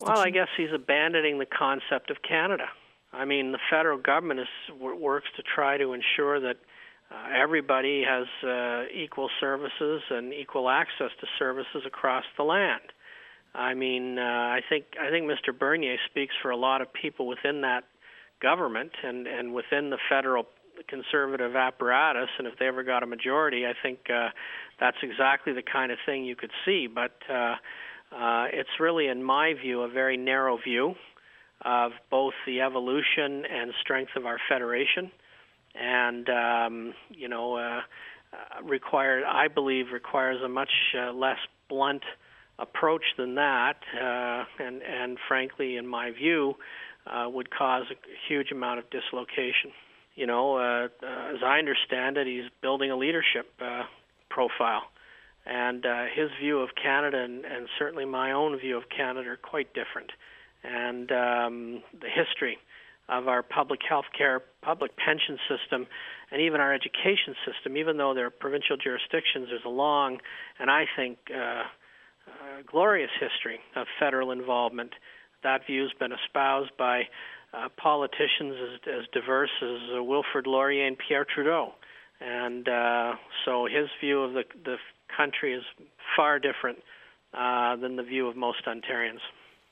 Well, I guess he's abandoning the concept of Canada. I mean, the federal government works to try to ensure that everybody has equal services and equal access to services across the land. I mean, I think Mr. Bernier speaks for a lot of people within that government and within the federal conservative apparatus, and if they ever got a majority, I think that's exactly the kind of thing you could see. But it's really, in my view, a very narrow view of both the evolution and strength of our federation, and I believe requires a much less blunt approach than that, and frankly, in my view, would cause a huge amount of dislocation. As I understand it, he's building a leadership profile, and his view of Canada and certainly my own view of Canada are quite different. And the history of our public health care, public pension system, and even our education system, even though they're provincial jurisdictions, there's a long and I think glorious history of federal involvement. That view's been espoused by politicians as diverse as Wilfrid Laurier and Pierre Trudeau. And so his view of the country is far different than the view of most Ontarians.